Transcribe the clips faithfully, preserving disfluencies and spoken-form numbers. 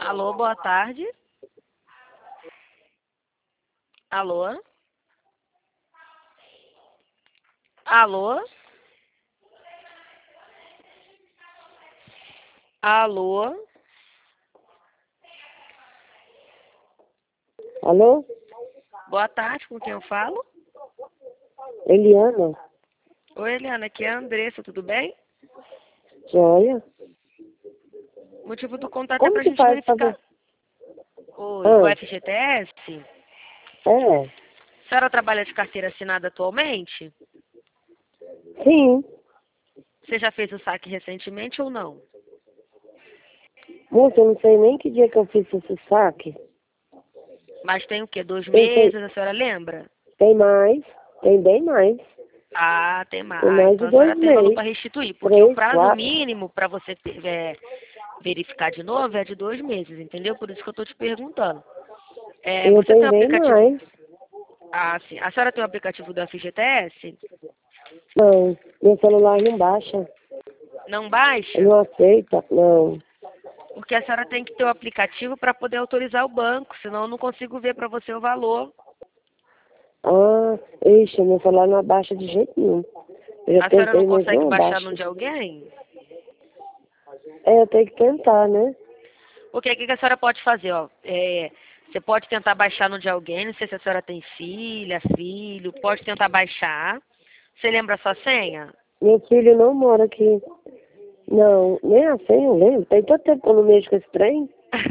Alô, boa tarde. Alô? Alô? Alô? Alô? Boa tarde, com quem eu falo? Eliana? Oi, Eliana, aqui é a Andressa, tudo bem? Joia? O motivo do contato é Como pra que gente faz pra verificar. ver? Oi, o Ah, F G T S? é? A senhora trabalha de carteira assinada atualmente? Sim. Você já fez o saque recentemente ou não? Moça, eu não sei nem que dia que eu fiz esse saque. Mas tem o quê? Dois Tem, meses, tem, a senhora lembra? tem mais, tem bem mais. Ah, tem mais. Tem Ah, mais então de a senhora dois tem valor meses. para restituir, porque o Três, prazo quatro. mínimo para você ter- é, verificar de novo é de dois meses, entendeu? Por isso que eu estou te perguntando. É, Eu você tem tenho o bem aplicativo. mais. Ah, sim. A senhora tem o aplicativo do F G T S? Não, meu celular não baixa. Não Ele baixa? não aceita. Não. Porque a senhora tem que ter o aplicativo para poder autorizar o banco, senão eu não consigo ver para você o valor. Ah, ixi, meu celular não abaixa de jeito nenhum. Eu já A senhora não tentei, mas consegue não baixar no abaixa. de alguém? É, eu tenho que tentar, né? Porque o que que a senhora pode fazer, ó? É, você pode tentar baixar no de alguém, não sei se a senhora tem filha, filho, pode tentar baixar. Você lembra a sua senha? Meu filho não mora aqui. Não, nem a senha eu lembro. Tem tanto tempo que eu não mexo com esse trem.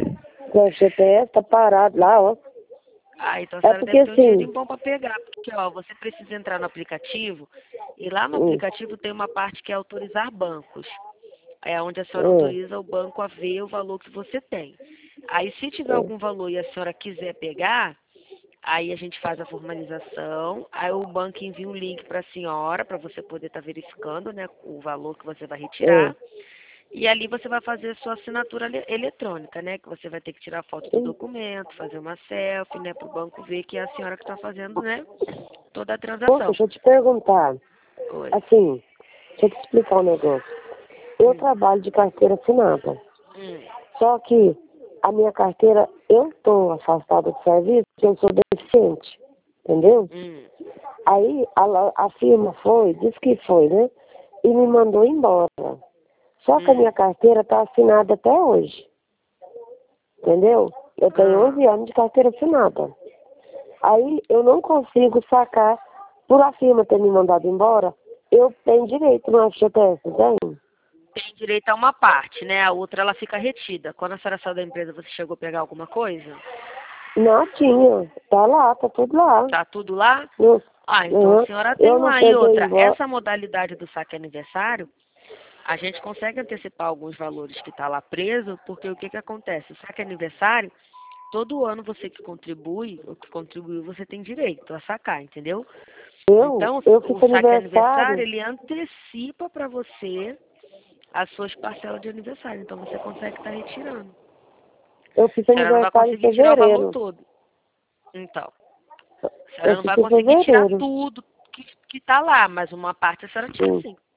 O G P S tá parado lá, ó. Ah, então a É senhora porque deve ter um assim, dinheirinho bom para pegar, porque ó, você precisa entrar no aplicativo e lá no hum, aplicativo tem uma parte que é autorizar bancos. É onde a senhora hum, autoriza o banco a ver o valor que você tem. Aí se tiver hum, algum valor e a senhora quiser pegar, aí a gente faz a formalização, aí o banco envia um link para a senhora, para você poder estar verificando, né, o valor que você vai hum, retirar. E ali você vai fazer a sua assinatura ele- eletrônica, né? Que você vai ter que tirar foto do hum. documento, fazer uma selfie, né? Para o banco ver que é a senhora que está fazendo, né? Toda a Moça, transação. deixa eu te perguntar. Oi. Assim, deixa eu te explicar um negócio. Eu Hum, trabalho de carteira assinada. hum, Só que a minha carteira, eu tô afastada do serviço porque eu sou deficiente. Entendeu? hum, Aí a, lo- a firma foi, disse que foi, né? E me mandou embora. Só que a minha hum. carteira tá assinada até hoje. Entendeu? Eu tenho Ah, onze anos de carteira assinada. Aí eu não consigo sacar, por a firma ter me mandado embora, eu tenho direito no F G T S, tem? tem direito a uma parte, né? A outra ela fica retida. Quando a senhora saiu da empresa, você chegou a pegar alguma coisa? Não tinha. Tá lá, tá tudo lá. Tá tudo lá? Eu, Ah, então a uhum. senhora tem Eu não lá. E peguei outra, embora. essa modalidade do saque aniversário, a gente consegue antecipar alguns valores que está lá preso, porque o que, que acontece? O saque aniversário, todo ano você que contribui, ou que contribuiu, você tem direito a sacar, entendeu? Eu, Então, eu o fiz saque aniversário, aniversário, ele antecipa para você as suas parcelas de aniversário. Então, você consegue estar retirando. eu fiz A senhora não vai aniversário em conseguir tirar o valor fevereiro. todo. Então, a senhora Eu não fiz vai em conseguir tirar fevereiro. tudo que, que tá lá, mas uma parte a senhora tira Sim. sim.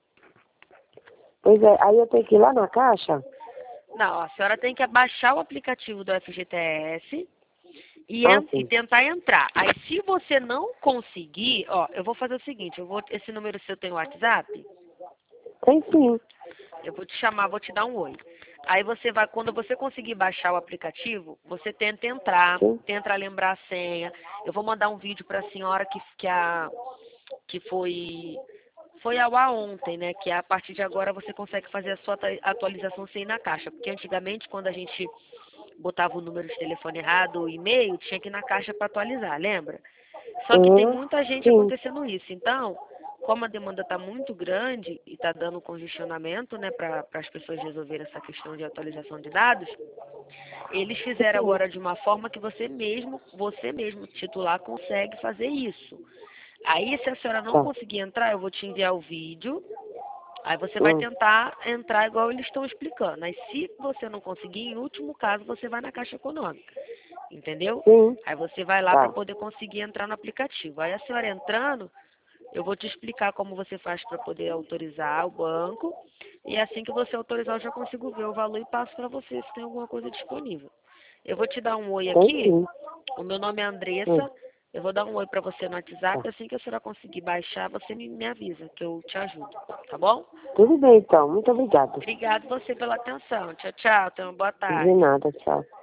Pois é, aí eu tenho que ir lá na caixa. Não, a senhora tem que baixar o aplicativo do F G T S e, Ah, en- e sim. tentar entrar. Aí, se você não conseguir, ó, eu vou fazer o seguinte, eu vou, esse número seu tem WhatsApp? Tem sim. Eu vou te chamar, vou te dar um oi. Aí você vai, quando você conseguir baixar o aplicativo, você tenta entrar, Sim. tenta lembrar a senha. Eu vou mandar um vídeo para a senhora que, que, a, que foi, foi ao ar ontem, né? Que a partir de agora você consegue fazer a sua atu- atualização sem ir na caixa. Porque antigamente, quando a gente botava o número de telefone errado, o e-mail, tinha que ir na caixa para atualizar, lembra? Só que tem Uhum. muita gente Sim. acontecendo isso. Então, como a demanda está muito grande e está dando congestionamento, né, para as pessoas resolverem essa questão de atualização de dados, eles fizeram Sim. agora de uma forma que você mesmo, você mesmo, titular, consegue fazer isso. Aí, se a senhora não Tá. conseguir entrar, eu vou te enviar o vídeo. Aí você vai Hum. tentar entrar igual eles estão explicando. Aí, se você não conseguir, em último caso, você vai na Caixa Econômica. Entendeu? Sim. Aí você vai lá para Tá. poder conseguir entrar no aplicativo. Aí a senhora entrando, Eu vou te explicar como você faz para poder autorizar o banco. E assim que você autorizar, eu já consigo ver o valor e passo para você se tem alguma coisa disponível. Eu vou te dar um oi Tem aqui. sim. O meu nome é Hum, Andressa. Eu vou dar um oi para você no tá. WhatsApp. Assim que a senhora conseguir baixar, você me, me avisa, que eu te ajudo. Tá bom? Tudo bem, então. Muito obrigada. Obrigado você pela atenção. Tchau, tchau. Tenha uma boa De tarde. nada, tchau.